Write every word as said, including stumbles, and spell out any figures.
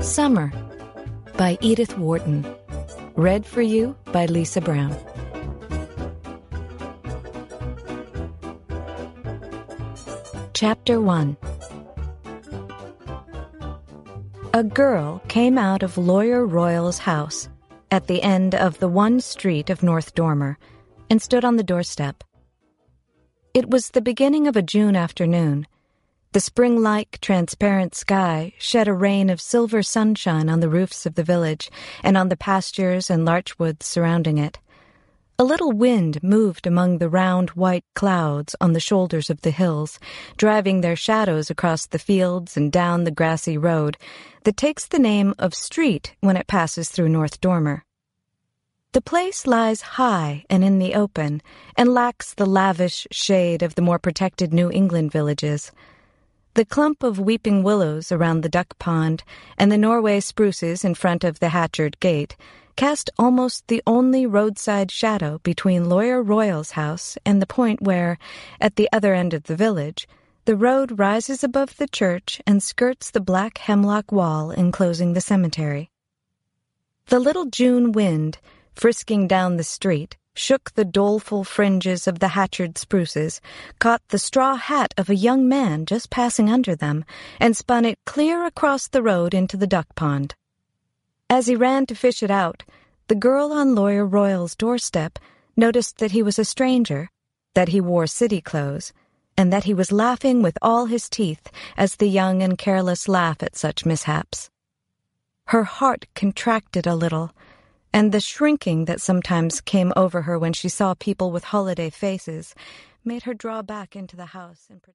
Summer by Edith Wharton. Read for you by Lisa Brown. Chapter one. A girl came out of Lawyer Royal's house at the end of the one street of North Dormer and stood on the doorstep. It was the beginning of a June afternoon. The spring-like, transparent sky shed a rain of silver sunshine on the roofs of the village and on the pastures and larchwoods surrounding it. A little wind moved among the round white clouds on the shoulders of the hills, driving their shadows across the fields and down the grassy road that takes the name of street when it passes through North Dormer. The place lies high and in the open and lacks the lavish shade of the more protected New England villages. The clump of weeping willows around the duck pond and the Norway spruces in front of the Hatchard gate cast almost the only roadside shadow between Lawyer Royal's house and the point where, at the other end of the village, the road rises above the church and skirts the black hemlock wall enclosing the cemetery. The little June wind, frisking down the street, shook the doleful fringes of the Hatchard spruces, caught the straw hat of a young man just passing under them, and spun it clear across the road into the duck pond. As he ran to fish it out, the girl on Lawyer Royal's doorstep noticed that he was a stranger, that he wore city clothes, and that he was laughing with all his teeth as the young and careless laugh at such mishaps. Her heart contracted a little, and the shrinking that sometimes came over her when she saw people with holiday faces made her draw back into the house and